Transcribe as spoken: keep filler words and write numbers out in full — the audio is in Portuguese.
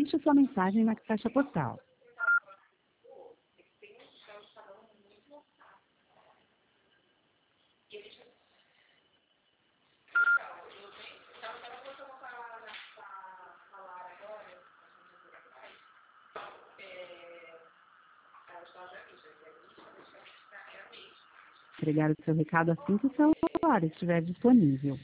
Deixe sua mensagem na caixa postal. Entregar o seu recado assim que o celular estiver disponível.